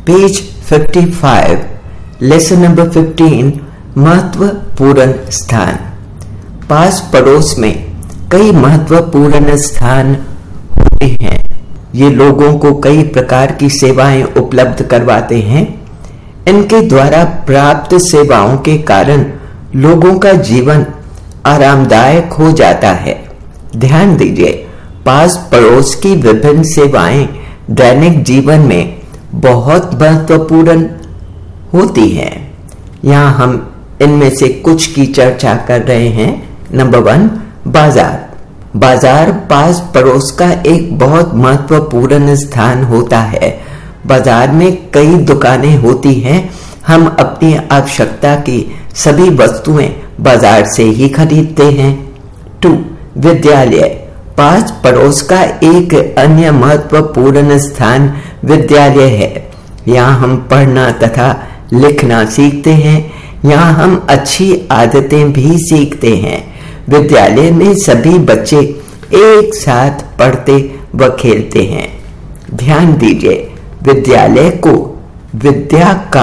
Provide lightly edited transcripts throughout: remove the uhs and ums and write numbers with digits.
Page 55, lesson number 15, महत्वपूर्ण स्थान। पास पड़ोस में कई महत्वपूर्ण स्थान होते हैं। ये लोगों को कई प्रकार की सेवाएं उपलब्ध करवाते हैं। इनके द्वारा प्राप्त सेवाओं के कारण लोगों का जीवन आरामदायक हो जाता है। ध्यान दीजिए, पास पड़ोस की विभिन्न सेवाएं दैनिक जीवन में बहुत महत्वपूर्ण होती हैं। यहाँ हम इनमें से कुछ की चर्चा कर रहे हैं। नंबर 1, बाजार। बाजार पास पड़ोस का एक बहुत महत्वपूर्ण स्थान होता है। बाजार में कई दुकानें होती हैं। हम अपनी आवश्यकता की सभी वस्तुएं बाजार से ही खरीदते हैं। 2, विद्यालय। पास पड़ोस का एक अन्य महत्वपूर्ण स्थान विद्यालय है। यहाँ हम पढ़ना तथा लिखना सीखते हैं। यहाँ हम अच्छी आदतें भी सीखते हैं। विद्यालय में सभी बच्चे एक साथ पढ़ते व खेलते हैं। ध्यान दीजिए, विद्यालय को विद्या का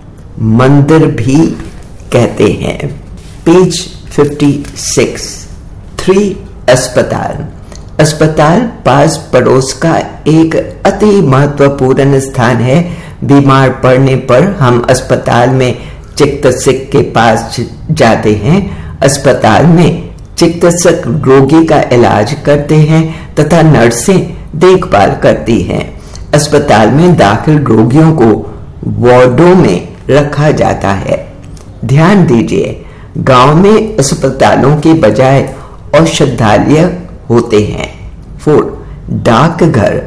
मंदिर भी कहते हैं। पेज 56, 3, अस्पताल। अस्पताल पास पड़ोस का एक अति महत्वपूर्ण स्थान है। बीमार पड़ने पर हम अस्पताल में चिकित्सक के पास जाते हैं। अस्पताल में चिकित्सक रोगी का इलाज करते हैं तथा नर्सें देखभाल करती हैं। अस्पताल में दाखिल रोगियों को वार्डों में रखा जाता है। ध्यान दीजिए, गांव में अस्पतालों के बजाय औषधालय होते हैं। 4, डाकघर।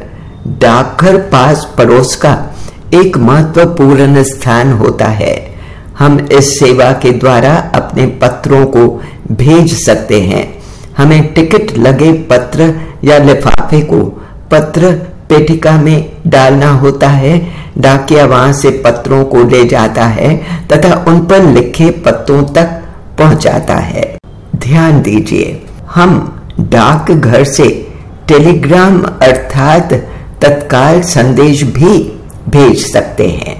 डाकघर पास पड़ोस का एक महत्वपूर्ण स्थान होता है। हम इस सेवा के द्वारा अपने पत्रों को भेज सकते हैं। हमें टिकट लगे पत्र या लिफाफे को पत्र पेटिका में डालना होता है। डाकिया वहां से पत्रों को ले जाता है तथा उन पर लिखे पत्रों तक पहुंचाता है। ध्यान दीजिए, हम डाकघर से टेलीग्राम अर्थात तत्काल संदेश भी भेज सकते हैं।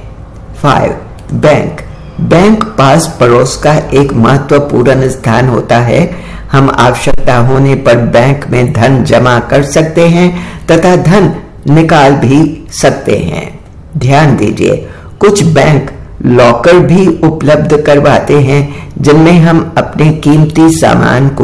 5, बैंक। बैंक पास पड़ोस का एक महत्वपूर्ण स्थान होता है। हम आवश्यकता होने पर बैंक में धन जमा कर सकते हैं तथा धन निकाल भी सकते हैं। ध्यान दीजिए, कुछ बैंक लॉकर भी उपलब्ध करवाते हैं जिनमें हम अपने कीमती सामान को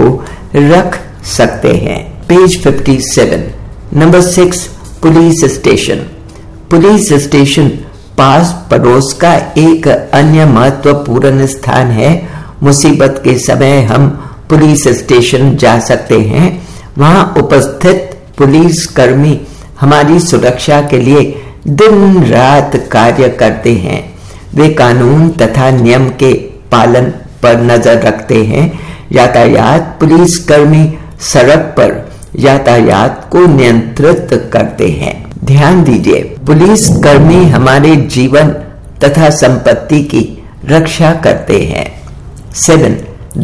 रख सकते हैं। Page 57, number 6, police station. Police station पास पड़ोस का एक अन्य महत्वपूर्ण स्थान है। मुसीबत के समय हम पुलिस स्टेशन जा सकते हैं। वहां उपस्थित पुलिस कर्मी हमारी सुरक्षा के लिए दिन रात कार्य करते हैं। वे कानून तथा नियम के पालन पर नजर रखते हैं। यातायात पुलिस कर्मी सड़क पर यातायात को नियंत्रित करते हैं। ध्यान दीजिए, पुलिस कर्मी हमारे जीवन तथा संपत्ति की रक्षा करते हैं। 7,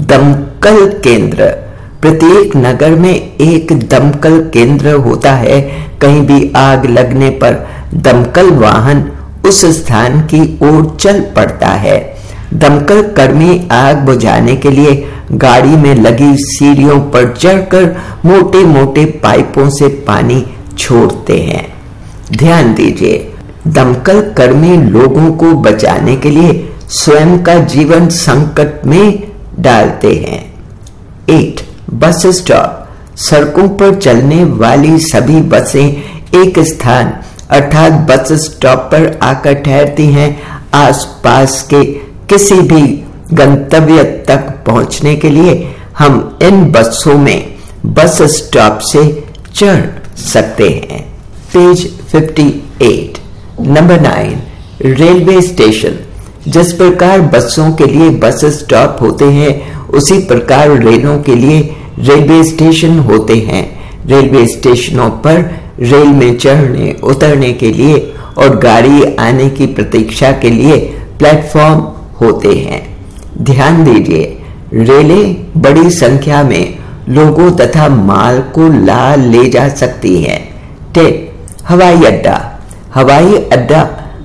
दमकल केंद्र। प्रत्येक नगर में एक दमकल केंद्र होता है। कहीं भी आग लगने पर दमकल वाहन उस स्थान की ओर चल पड़ता है। दमकल कर्मी आग बुझाने के लिए गाड़ी में लगी सीढ़ियों पर चढ़कर मोटे मोटे पाइपों से पानी छोड़ते हैं। ध्यान दीजिए, दमकल कर्मी लोगों को बचाने के लिए स्वयं का जीवन संकट में डालते हैं। 8, बस स्टॉप। सड़कों पर चलने वाली सभी बसें एक स्थान अर्थात बस स्टॉप पर आकर ठहरती हैं। आसपास के किसी भी गंतव्य तक पहुंचने के लिए हम इन बसों में बस स्टॉप से चढ़ सकते हैं। Page 58, number 9, railway station. जिस प्रकार बसों के लिए बस स्टॉप होते हैं उसी प्रकार रेलों के लिए रेलवे स्टेशन होते हैं। रेलवे स्टेशनों पर रेल में चढ़ने उतरने के लिए और गाड़ी आने की प्रतीक्षा के लिए प्लेटफॉर्म होते हैं। ध्यान दीजिए, रेलें बड़ी संख्या में लोगों तथा माल को ले जा सकती हैं। 10, हवाई अड्डा। हवाई अड्डा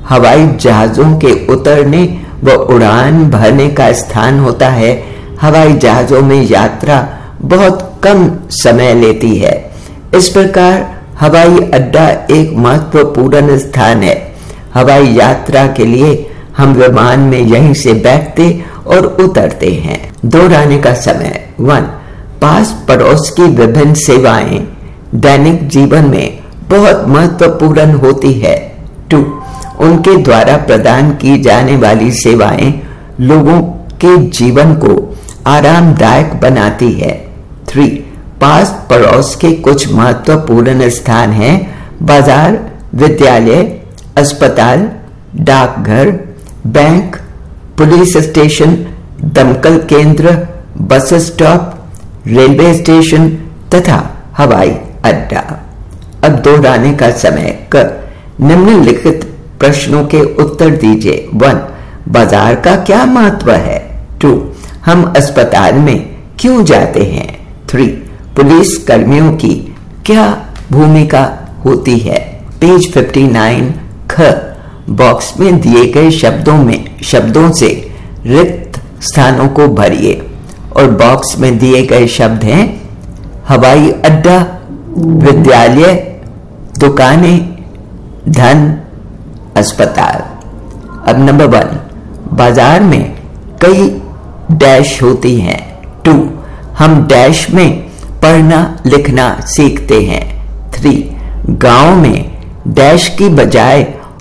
हवाई जहाजों के उतरने व उड़ान भरने का स्थान होता है। हवाई जहाजों में यात्रा बहुत कम समय लेती है। इस प्रकार हवाई अड्डा एक महत्वपूर्ण स्थान है। हवाई यात्रा के लिए हम विमान में यहीं से बैठते और उतरते हैं। दोहराने का समय 1. पास पड़ोस की विभिन्न सेवाएं दैनिक जीवन में बहुत महत्वपूर्ण होती है। 2. उनके द्वारा प्रदान की जाने वाली सेवाएं लोगों के जीवन को आरामदायक बनाती है। 3. पास पड़ोस के कुछ महत्वपूर्ण स्थान हैं: बाजार, विद्यालय, अस्पताल, डाकघर, बैंक, पुलिस स्टेशन, दमकल केंद्र, बस स्टॉप, रेलवे स्टेशन तथा हवाई अड्डा। अब दोहराने का समय क. निम्नलिखित प्रश्नों के उत्तर दीजिए। 1. बाजार का क्या महत्व है? 2. हम अस्पताल में क्यों जाते हैं? 3. पुलिस कर्मियों की क्या भूमिका होती है? पेज 59 ख. बॉक्स में दिए गए शब्दों से रिक्त स्थानों को भरिए और बॉक्स में दिए गए शब्द हैं हवाई अड्डा, विद्यालय, दुकानें, धन, अस्पताल। अब नंबर 1. बाजार में कई डैश होती हैं। 2. हम डैश में पढ़ना लिखना सीखते हैं। 3. गांव में डैश की बजाय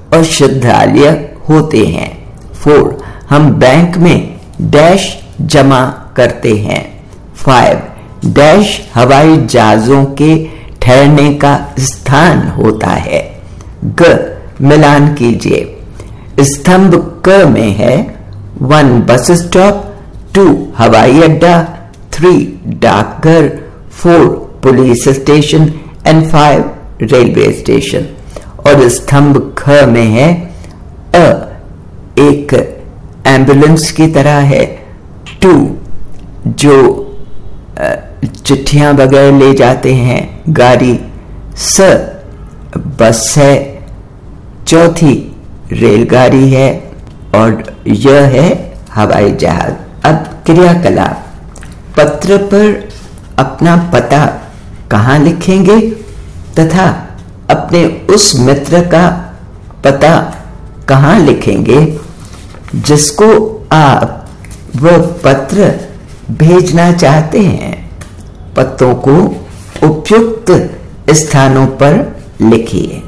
औषधालय होते हैं। 4. हम बैंक में डैश जमा करते हैं। 5. डैश हवाई जहाजों के ठहरने का स्थान होता है। ग. मिलान कीजिए। स्तंभ क में है 1. Bus stop, 2. हवाई अड्डा, 3. डाकघर, 4. Police station and 5. Railway station. और स्तंभ ख में है अ, एक एम्बुलेंस की तरह है। 2. जो चिट्ठियां वगैरह ले जाते हैं, गाड़ी। स. बस है। 4. रेलगाड़ी है। और यह है हवाई जहाज। अब क्रियाकलाप। पत्र पर अपना पता कहाँ लिखेंगे तथा अपने उस मित्र का पता कहाँ लिखेंगे जिसको आप वह पत्र भेजना चाहते हैं। पत्रों को उपयुक्त स्थानों पर लिखिए।